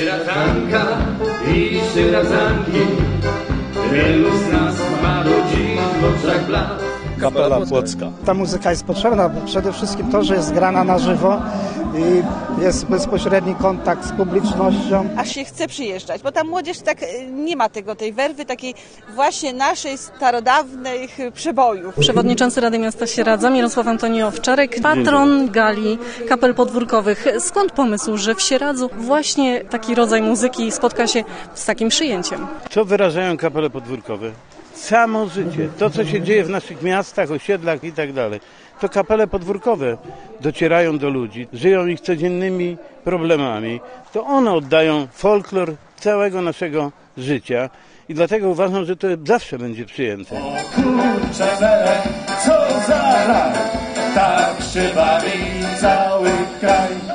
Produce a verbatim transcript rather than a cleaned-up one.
Szyratanka i szyratanki, wielu z nas ma ludzi w oczach blask. Kapela Płocka. Ta muzyka jest potrzebna, bo przede wszystkim to, że jest grana na żywo i jest bezpośredni kontakt z publicznością. Aż się chce przyjeżdżać, bo ta młodzież tak nie ma tego, tej werwy takiej właśnie naszej starodawnych przebojów. Przewodniczący Rady Miasta Sieradza Mirosław Antoni Owczarek, patron gali kapel podwórkowych. Skąd pomysł, że w Sieradzu właśnie taki rodzaj muzyki spotka się z takim przyjęciem? Co wyrażają kapele podwórkowe? Samo życie, to co się dzieje w naszych miastach, osiedlach i tak dalej. To kapele podwórkowe docierają do ludzi, żyją ich codziennymi problemami. To one oddają folklor całego naszego życia i dlatego uważam, że to zawsze będzie przyjęte. O kurcze mele, co za raj, tak się bawi cały kraj.